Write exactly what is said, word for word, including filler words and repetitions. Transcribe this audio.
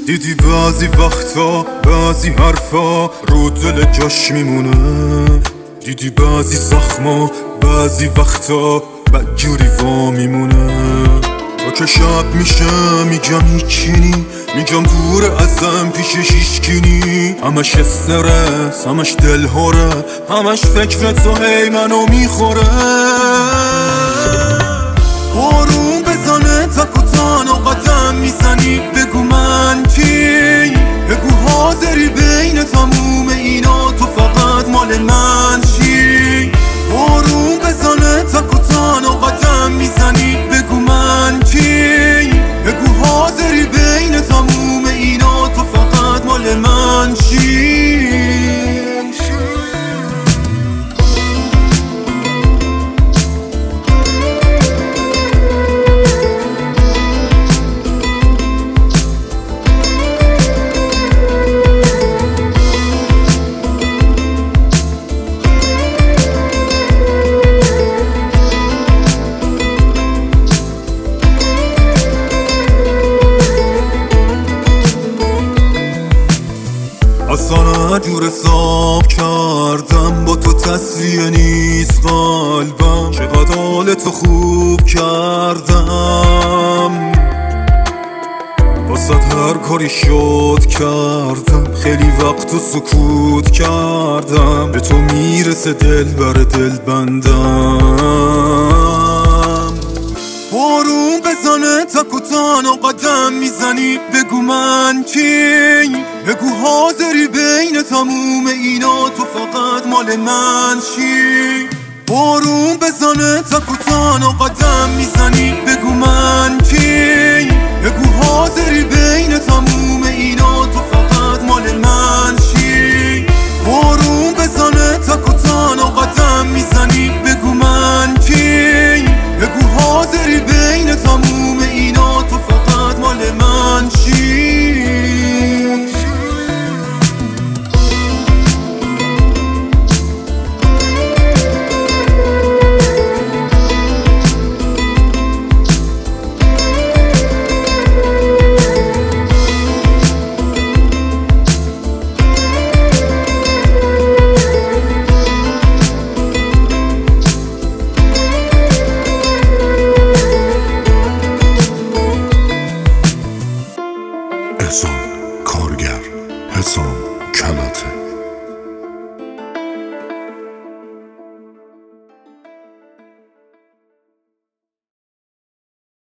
دیدی بعضی وقتا بعضی حرفا رو دل جاش میمونه، دیدی بعضی زخما بعضی وقتا بدجوری وا میمونه. تا که شب میشه میگم هیچی نی، میگم دور ازم پیشش هیچکی نی. همش استرس همش دلهوره، همش فکر تو هی منو میخوره. بارون بزنه تک و تنها قدم میزنی، بگو من کی؟ بگو حاضری بین تموم اینا تو فقط مال من چی؟ بارون بزنه تک و تنها قدم میزنی، بگو من کی؟ بگو حاضری بین تموم اینا تو فقط مال من چی؟ اصلا جور حساب کردم با تو تسلیه نیست قلبم، چقدر حالتو خوب کردم، واسه هر کاری شد کردم، خیلی وقت و سکوت کردم، به تو میرسه دل بر دل بندم. بارون بزنه تک و تنها قدم میزنی، بگو من کی؟ بگو حاضری بین تموم اینا تو فقط مال من چی؟ بارون بزنه تک و تنها قدم میزنی، بگو من کی؟ بگو حاضری بین تموم اینا تو فقط مال من چی؟ بارون بزنه تک و تنها قدم میزنی، بگو من کی؟ بگو حاضری بین تموم اینا تو فقط مال من چی؟ احسان کارگر، حسام کلاته.